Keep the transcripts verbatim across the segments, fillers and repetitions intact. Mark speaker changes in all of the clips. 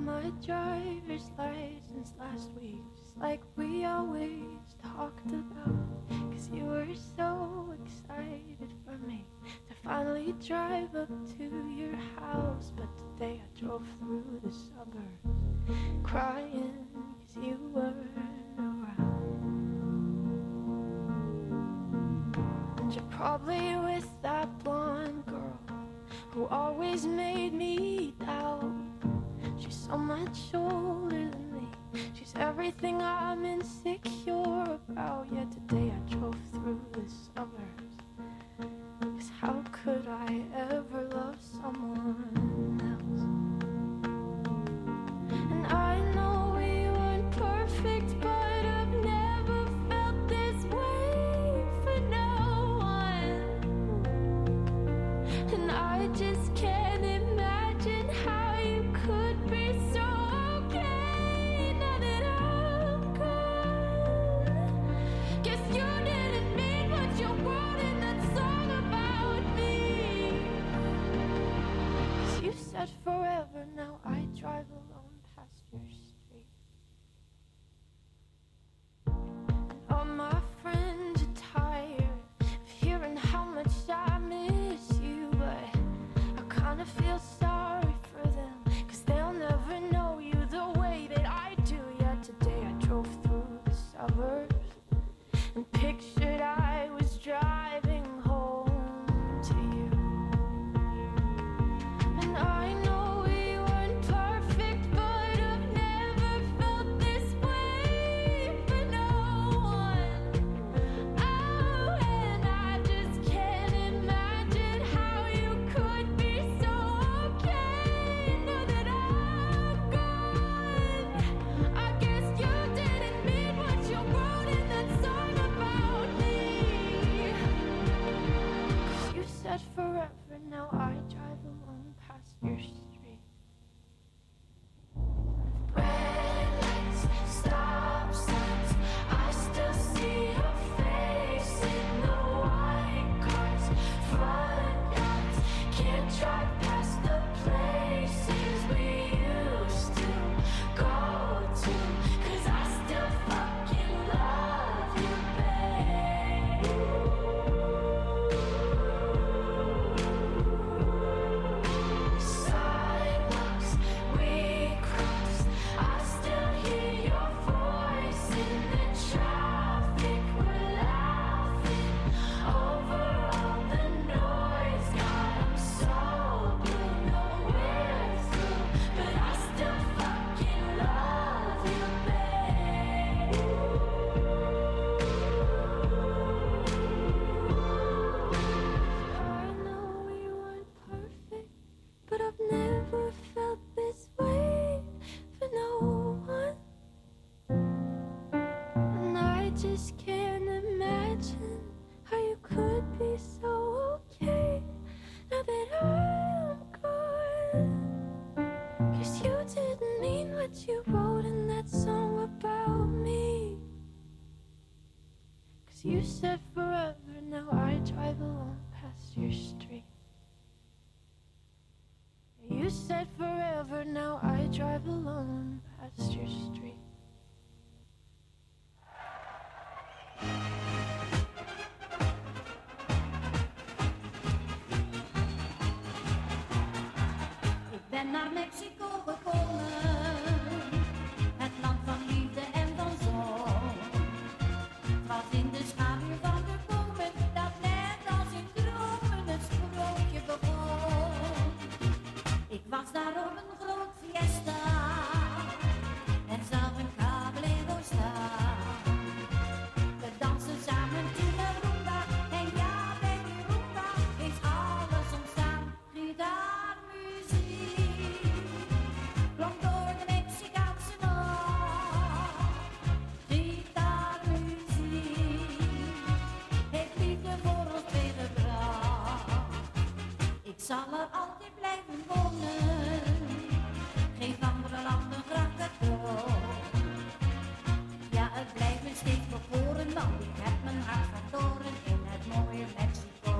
Speaker 1: my driver's license last week, just like we always talked about. Cause you were so excited for me to finally drive up to your house. But today I drove through the suburbs crying cause you weren't around. And you're probably with that blonde girl who always made me doubt. She's so much older than me, she's everything I'm insecure about. Yet today I drove through the suburbs, cause how could I ever love someone else? And I know we weren't perfect, but I've never felt this way for no one. And I just can't imagine how you could be so okay now that I'm gone. Guess you didn't mean what you wrote in that song about me. 'Cause you said forever, now I drive alone past your street. And all my friends are tired of hearing how much I miss you, but I kinda feel sorry for them, cause they'll never know you the way that I do. Yet today I drove through the suburbs and pictured I was driving home to you. And I know we weren't perfect, but I've never felt this way for no one. Oh, and I just can't imagine how you could be so okay now that I'm gone. I guess you didn't mean what you wrote in that song about me. 'Cause you said forever, now I drive alone past your street. Red lights, stop signs, I still see your face in the white cars, front yards. Can't drive past the places we used to go to, 'cause I still fucking love you, babe. Sidewalks we crossed, I still hear your voice in the traffic. We're laughing over all the noise. God, I'm so blue, know we're through, but I still fucking love you, babe. I know we weren't perfect, but I've never felt this way for no one. And I just can't imagine how you could be so okay now that I'm gone. 'Cause you didn't mean what you wrote in that song about me. 'Cause you said forever, now I drive alone past your street. You said forever, now I drive alone past your street.
Speaker 2: Ik ben naar Mexico gekomen, het land van liefde en van zon. Het was in de schaduw van de bomen, dat net als in dromen het sprookje begon. Ik was daar op een groot fiesta en zag een cabalero staan. We dansen samen toen de rumba en ja, bij die rumba is alles ontstaan. Gitaarmuziek klonk door de Mexicaanse nacht. Gitaarmuziek heeft liefde voor ons meegebracht. Ik zal er altijd blijven wonen, geef andere landen graag cadeau. Ja, het blijft me steeds bekoren, want ik heb mijn hart verloren in het mooie Mexico.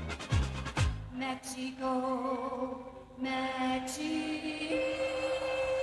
Speaker 2: Mexico, Mexico.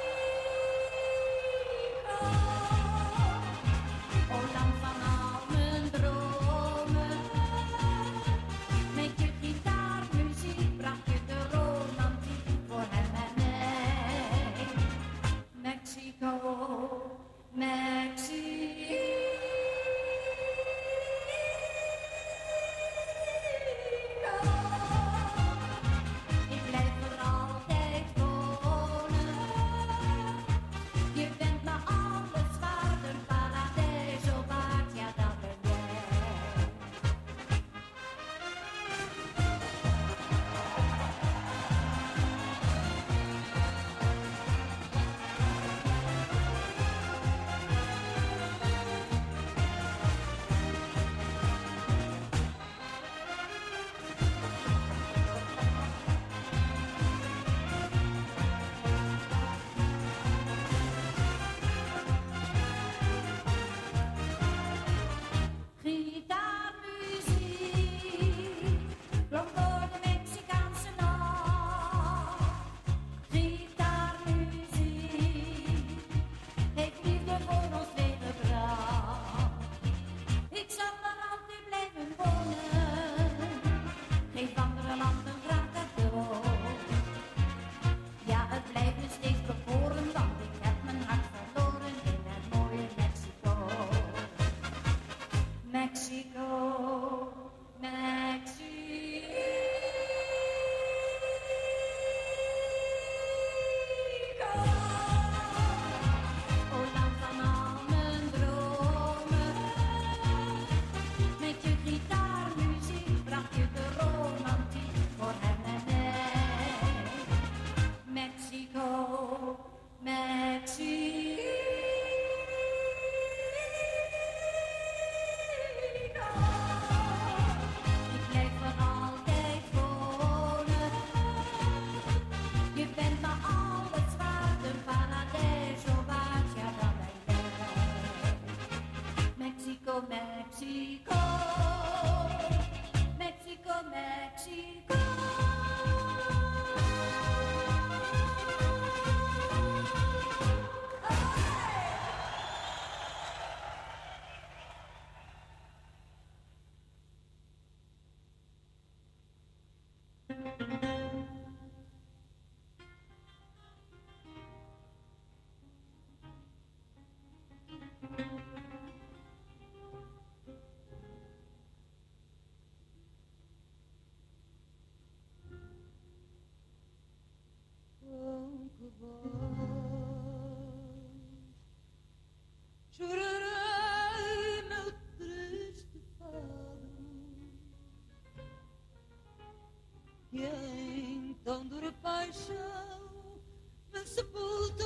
Speaker 3: paixão me sepultou.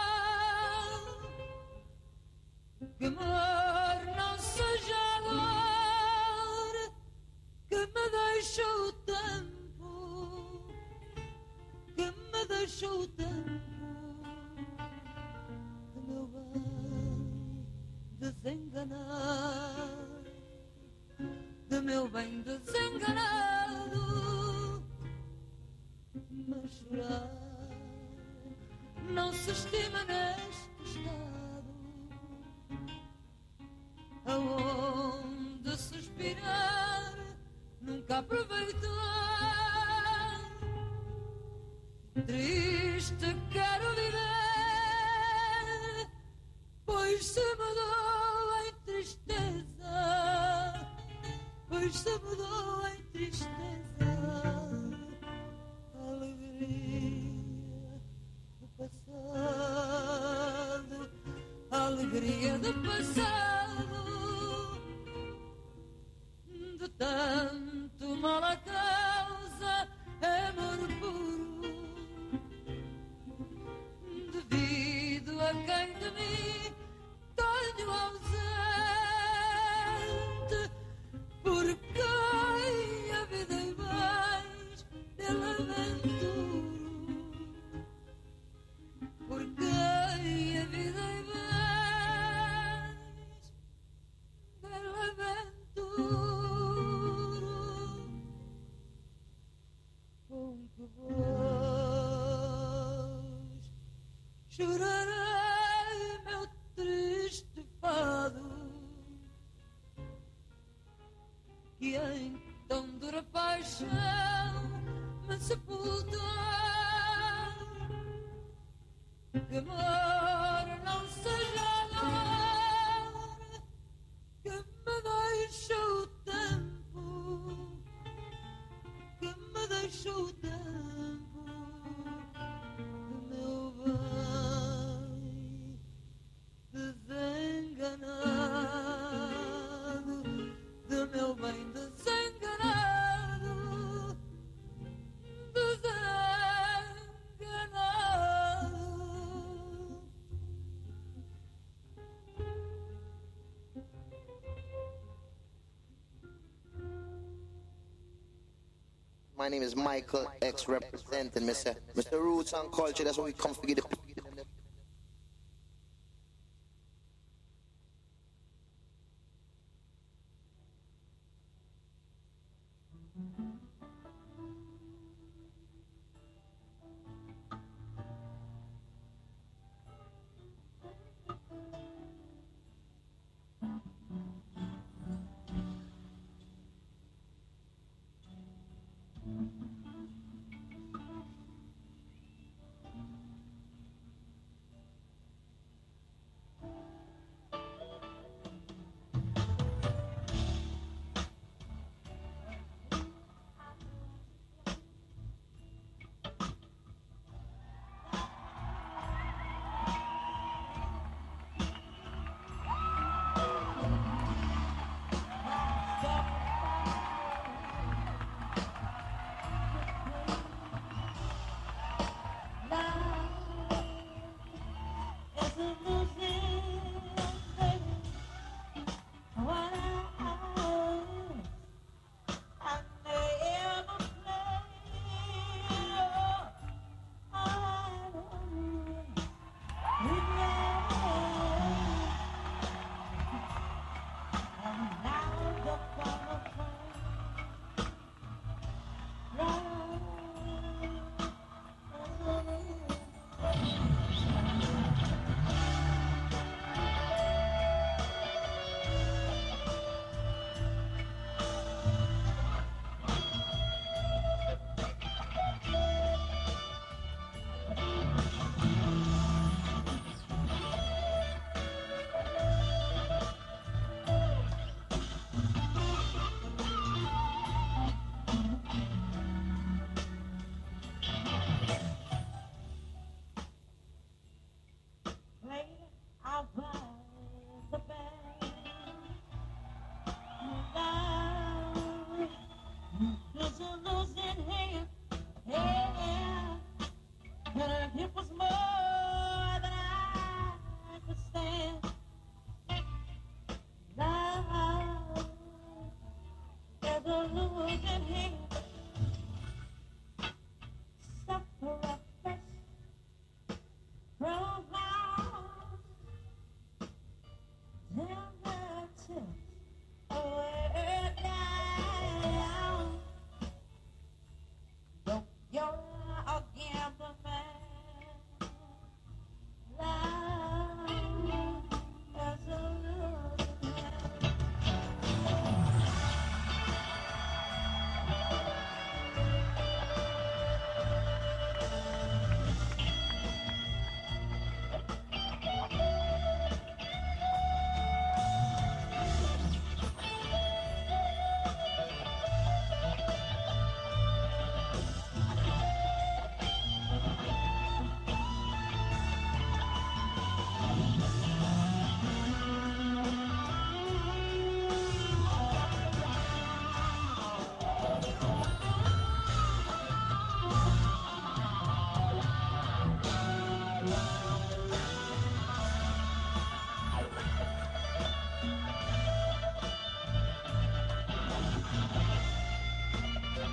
Speaker 3: Que amor não seja dor, que me deixou o tempo, que me deixou o tempo de meu bem desenganado, de meu bem desenganado. Mas chorar não se estima neste estado, aonde suspirar nunca aproveitar. Triste quero viver, pois se mudou em tristeza, pois se mudou em tristeza. A alegria do passado, a alegria do passado, de tanto mal a causa, amor puro, devido a quem de mim tenho ausente, por quem a vida e mais pela aventuro, por quem a vida e mais pela aventuro, com que voz chorarei meu triste fado, que em tão dura paixão me sepultou. Que amor não seja dor, que me deixou o tempo, que me deixou o tempo do meu bem desenganado, do meu bem desenganado, desenganado.
Speaker 4: My name is Michael X representing Mister Mister Roots and Culture. That's what we come to get the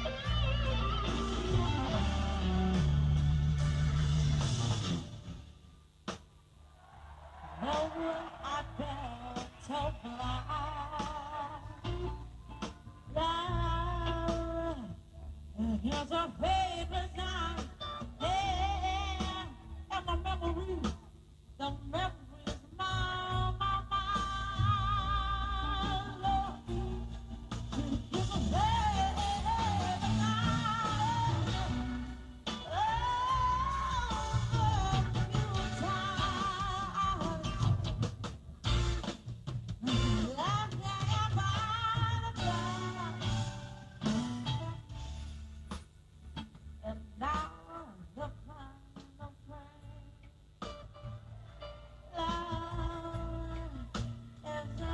Speaker 3: Here's a favorite sound, yeah, and my memory, the memories, my, my, my, Lord. Here's a favorite sound, oh, the new time. Last day I find a time. And now the final prayer, love is a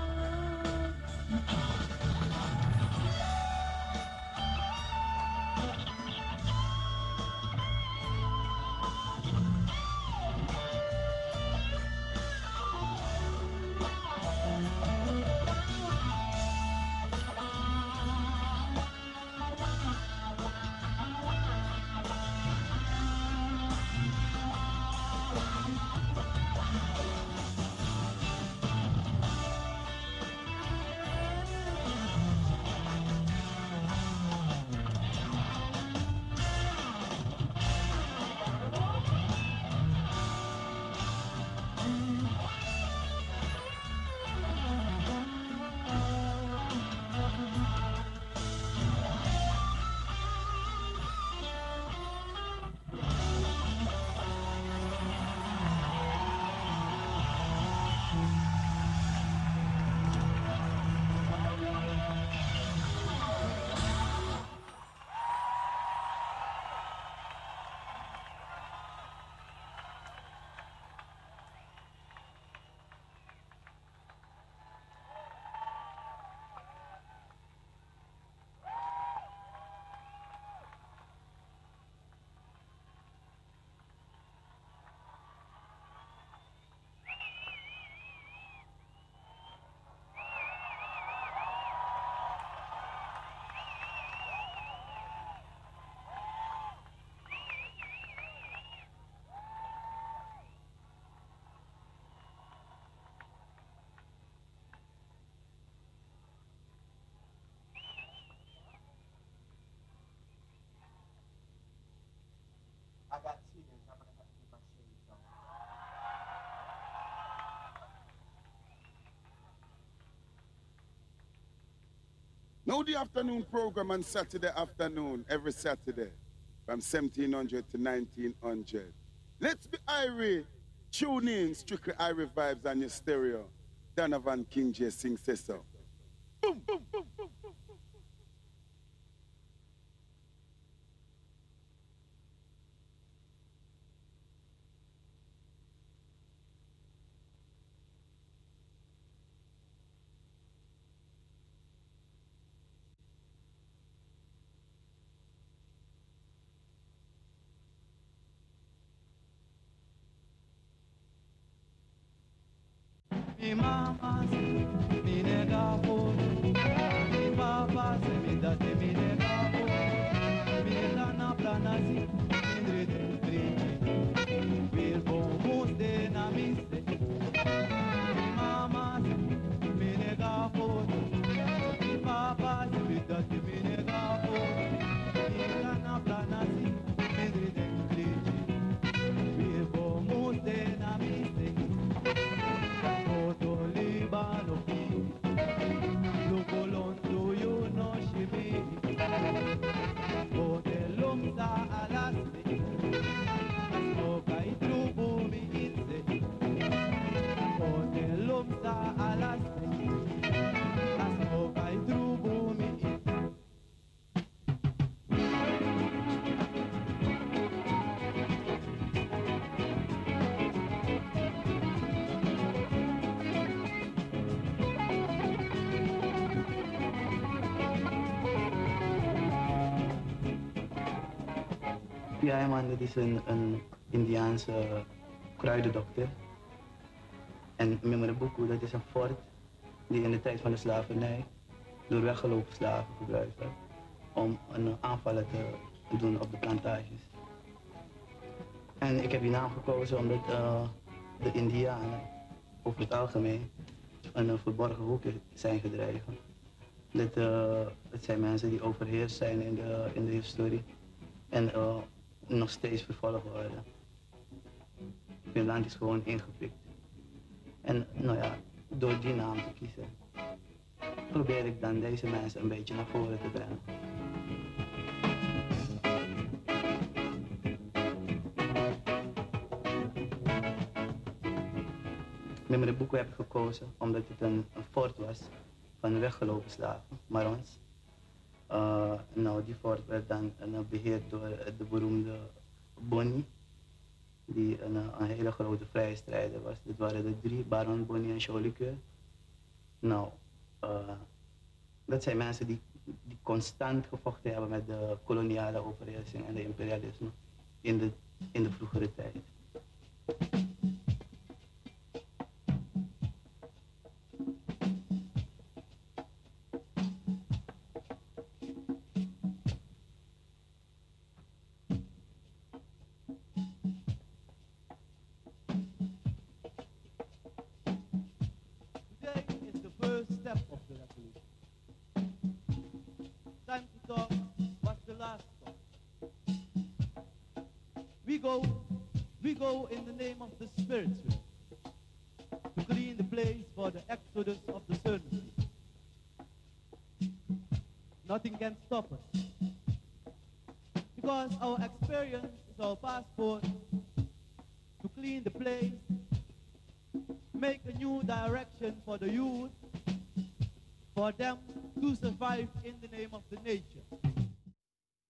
Speaker 5: I got tears. I'm gonna have to keep my shades on.
Speaker 6: Now the afternoon program on Saturday afternoon, every Saturday, from seventeen hundred to nineteen hundred. Let's be Irie. Tune in, strictly Irie vibes on your stereo. Donovan King J sing say so. Boom, boom, boom, boom, boom.
Speaker 7: Mi mamá se mi nega por, mi papá se mi date mi nega por, mi lana plana si indre de utriti, vir bombos de na mise. Mi mamá se mi nega por, mi papá se mi date mi nega por, mi lana plana si indre de utriti, vir bombos de na mise. Libano pi, lo colonzo io no shimi, hotelum sa alasti, asmoka itrubu mi itse, hotelum sa alasti, asmoka itrubu mi itse.
Speaker 8: Ja, man, dat is een, een Indiaanse kruidendokter. En Memoraboko, dat is een fort die in de tijd van de slavernij door weggelopen slaven gebruikt werd. om een aanvallen te doen op de plantages. En ik heb die naam gekozen omdat uh, de Indianen over het algemeen een uh, verborgen hoek zijn gedreven. Dat, uh, het zijn mensen die overheerst zijn in de, in de historie en uh, nog steeds vervolgd worden. Hun land is gewoon ingepikt. En nou ja, door die naam te kiezen, probeer ik dan deze mensen een beetje naar voren te brengen. Met mijn boek heb ik gekozen omdat het een, een fort was van weggelopen slaven, Marons. Uh, nou, die fort werd dan uh, beheerd door de beroemde Boni, die een, een hele grote vrije strijder was. Dit waren de drie, Baron, Boni en Jolicoeur. Nou, uh, dat zijn mensen die, die constant gevochten hebben met de koloniale overheersing en de imperialisme in de, in de vroegere tijd.
Speaker 7: Today is the first step of the revolution. Time to talk what's the last stop. We go, we go in the name of the spiritual to clean the place for the exodus of the servant. Nothing can stop us because our experience is our passport to clean the place, make a new direction for the youth, for them to survive in the name of the nature.